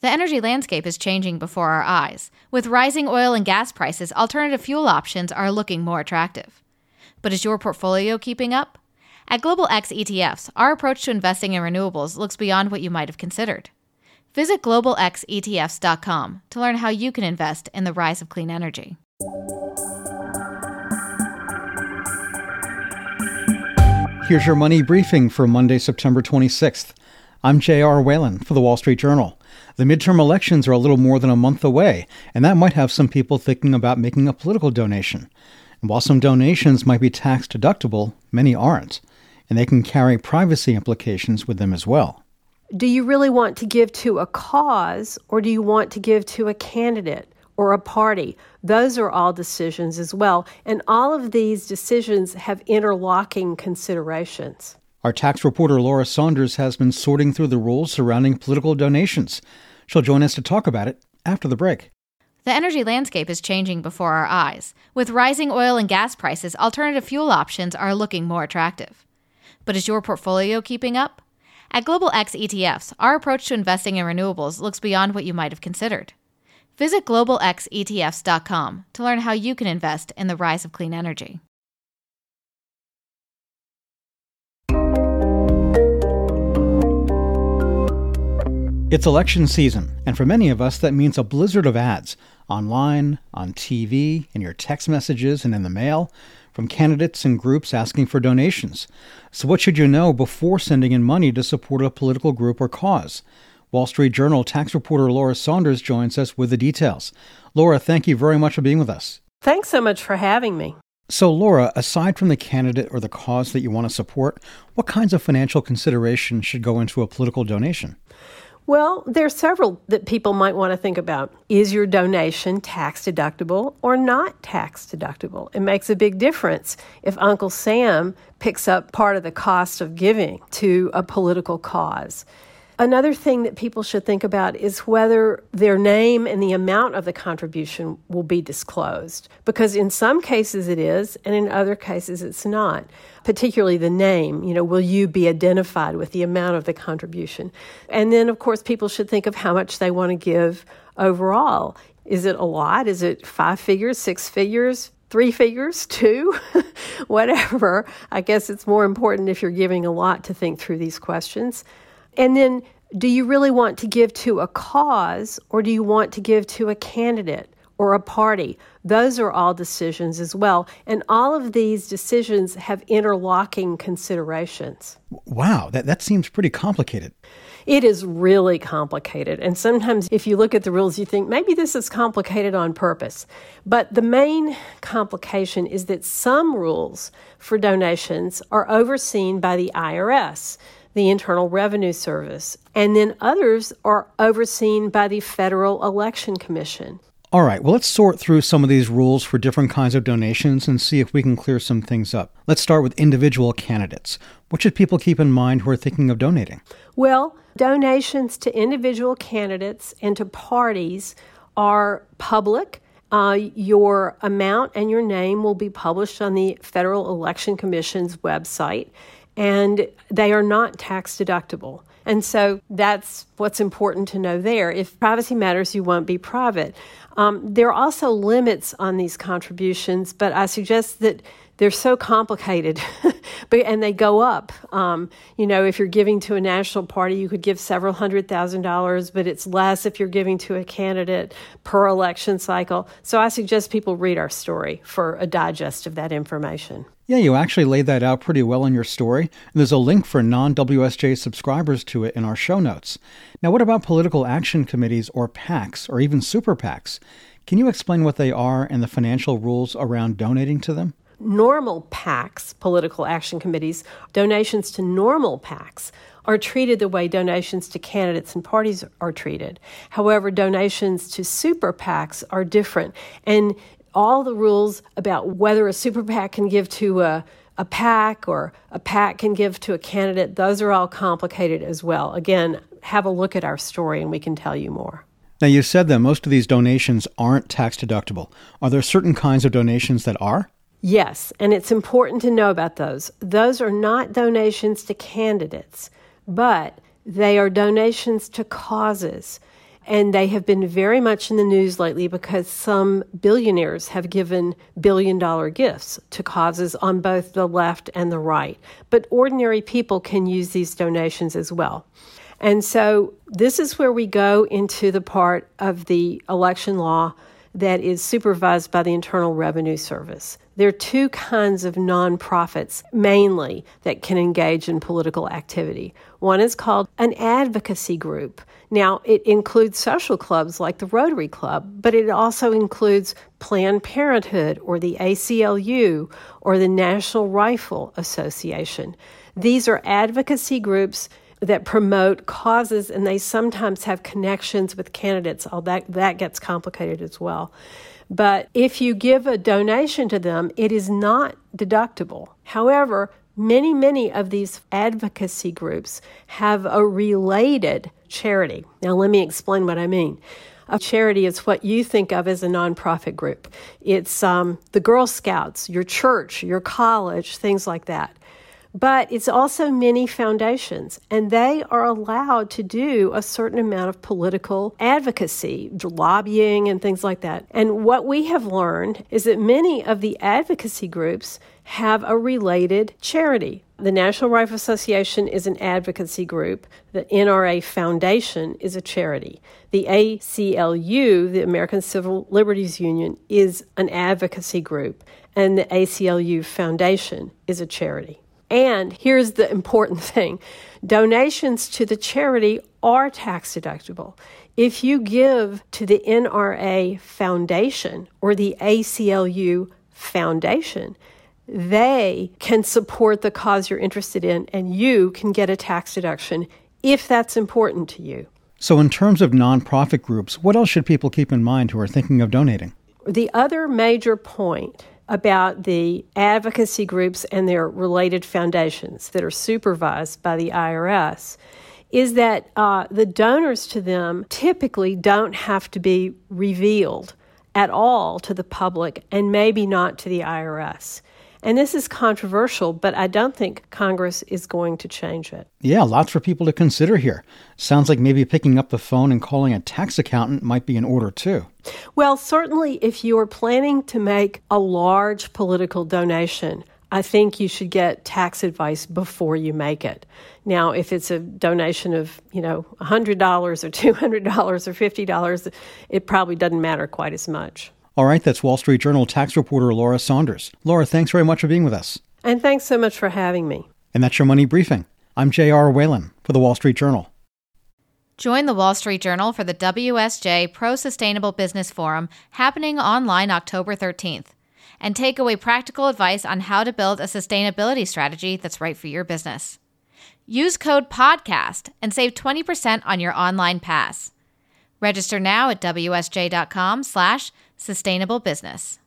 The energy landscape is changing before our eyes. With rising oil and gas prices, alternative fuel options are looking more attractive. But is your portfolio keeping up? At Global X ETFs, our approach to investing in renewables looks beyond what you might have considered. Visit globalxetfs.com to learn how you can invest in the rise of clean energy. Here's your money briefing for Monday, September 26th. I'm J.R. Whalen for the Wall Street Journal. The midterm elections are a little more than a month away, and that might have some people thinking about making a political donation. And while some donations might be tax deductible, many aren't, and they can carry privacy implications with them as well. Do you really want to give to a cause, or do you want to give to a candidate or a party? Those are all decisions as well, and all of these decisions have interlocking considerations. Our tax reporter Laura Saunders has been sorting through the rules surrounding political donations. She'll join us to talk about it after the break. The energy landscape is changing before our eyes. With rising oil and gas prices, alternative fuel options are looking more attractive. But is your portfolio keeping up? At Global X ETFs, our approach to investing in renewables looks beyond what you might have considered. Visit globalxetfs.com to learn how you can invest in the rise of clean energy. It's election season, and for many of us, that means a blizzard of ads online, on TV, in your text messages, and in the mail, from candidates and groups asking for donations. So what should you know before sending in money to support a political group or cause? Wall Street Journal tax reporter Laura Saunders joins us with the details. Laura, thank you very much for being with us. Thanks so much for having me. So, Laura, aside from the candidate or the cause that you want to support, what kinds of financial considerations should go into a political donation? Well, there are several that people might want to think about. Is your donation tax deductible or not tax deductible? It makes a big difference if Uncle Sam picks up part of the cost of giving to a political cause. Another thing that people should think about is whether their name and the amount of the contribution will be disclosed. Because in some cases it is, and in other cases it's not. Particularly the name, will you be identified with the amount of the contribution? And then, of course, people should think of how much they want to give overall. Is it a lot? Is it 5 figures, 6 figures? 3 figures, 2, whatever. I guess it's more important if you're giving a lot to think through these questions. And then, do you really want to give to a cause, or do you want to give to a candidate or a party? Those are all decisions as well. And all of these decisions have interlocking considerations. Wow, that seems pretty complicated. It is really complicated. And sometimes if you look at the rules, you think maybe this is complicated on purpose. But the main complication is that some rules for donations are overseen by the IRS, the Internal Revenue Service, and then others are overseen by the Federal Election Commission. All right, well, let's sort through some of these rules for different kinds of donations and see if we can clear some things up. Let's start with individual candidates. What should people keep in mind who are thinking of donating? Well, donations to individual candidates and to parties are public. Your amount and your name will be published on the Federal Election Commission's website, and they are not tax deductible. And so that's what's important to know there. If privacy matters, you won't be private. There are also limits on these contributions, but I suggest that they're so complicated and they go up. If you're giving to a national party, you could give several $100,000, but it's less if you're giving to a candidate per election cycle. So I suggest people read our story for a digest of that information. Yeah, you actually laid that out pretty well in your story. And there's a link for non-WSJ subscribers to it in our show notes. Now, what about political action committees or PACs or even super PACs? Can you explain what they are and the financial rules around donating to them? Normal PACs, political action committees, donations to normal PACs are treated the way donations to candidates and parties are treated. However, donations to super PACs are different. And all the rules about whether a super PAC can give to a PAC or a PAC can give to a candidate, those are all complicated as well. Again, have a look at our story and we can tell you more. Now, you said that most of these donations aren't tax deductible. Are there certain kinds of donations that are? Yes, and it's important to know about those. Those are not donations to candidates, but they are donations to causes. And they have been very much in the news lately because some billionaires have given billion-dollar gifts to causes on both the left and the right. But ordinary people can use these donations as well. And so this is where we go into the part of the election law that is supervised by the Internal Revenue Service. There are two kinds of nonprofits, mainly, that can engage in political activity. One is called an advocacy group. Now, it includes social clubs like the Rotary Club, but it also includes Planned Parenthood or the ACLU or the National Rifle Association. These are advocacy groups that promote causes, and they sometimes have connections with candidates. That gets complicated as well. But if you give a donation to them, it is not deductible. However, many of these advocacy groups have a related charity. Now, let me explain what I mean. A charity is what you think of as a nonprofit group. It's the Girl Scouts, your church, your college, things like that. But it's also many foundations, and they are allowed to do a certain amount of political advocacy, lobbying, and things like that. And what we have learned is that many of the advocacy groups have a related charity. The National Rifle Association is an advocacy group. The NRA Foundation is a charity. The ACLU, the American Civil Liberties Union, is an advocacy group, and the ACLU Foundation is a charity. And here's the important thing. Donations to the charity are tax deductible. If you give to the NRA Foundation or the ACLU Foundation, they can support the cause you're interested in, and you can get a tax deduction if that's important to you. So in terms of nonprofit groups, what else should people keep in mind who are thinking of donating? The other major point about the advocacy groups and their related foundations that are supervised by the IRS is that the donors to them typically don't have to be revealed at all to the public, and maybe not to the IRS. And this is controversial, but I don't think Congress is going to change it. Yeah, lots for people to consider here. Sounds like maybe picking up the phone and calling a tax accountant might be in order, too. Well, certainly if you are planning to make a large political donation, I think you should get tax advice before you make it. Now, if it's a donation of, $100 or $200 or $50, it probably doesn't matter quite as much. All right, that's Wall Street Journal tax reporter Laura Saunders. Laura, thanks very much for being with us. And thanks so much for having me. And that's your Money Briefing. I'm J.R. Whalen for the Wall Street Journal. Join the Wall Street Journal for the WSJ Pro Sustainable Business Forum happening online October 13th. And take away practical advice on how to build a sustainability strategy that's right for your business. Use code PODCAST and save 20% on your online pass. Register now at WSJ.com/sustainablebusiness.